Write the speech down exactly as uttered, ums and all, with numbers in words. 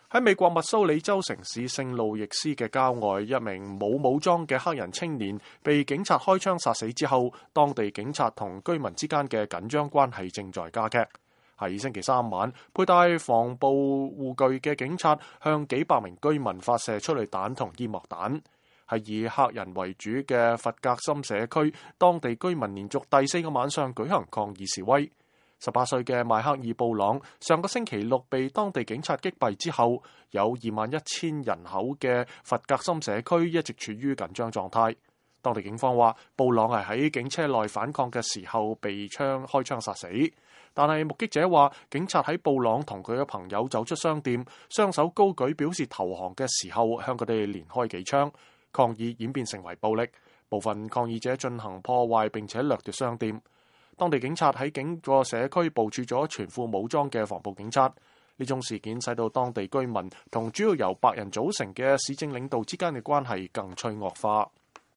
喺美國密蘇里州城市聖路易斯嘅郊外，一名冇武裝嘅黑人青年被警察開槍殺死之後，當地警察同居民之間嘅緊張關係正在加劇。喺星期三晚，佩戴防暴護具嘅警察向幾百名居民發射催淚彈同煙幕彈。係以黑人為主嘅弗格森社區，當地居民連續第四個晚上舉行抗議示威。十八歲嘅邁克爾布朗上個星期六被當地警察擊斃之後，有二萬一千人口嘅弗格森社區一直處於緊張狀態。當地警方話，布朗係喺警車內反抗嘅時候被槍開槍殺死。但係目擊者話，警察喺布朗同佢嘅朋友走出商店，雙手高舉表示投降嘅時候，向佢哋連開幾槍。抗議演變成為暴力，部分抗議者進行破壞並且掠奪商店。當地警察喺整個社區部署咗全副武裝嘅防暴警察。呢種事件使到當地居民同主要由白人組成嘅市政領導之間嘅關係更趨惡化。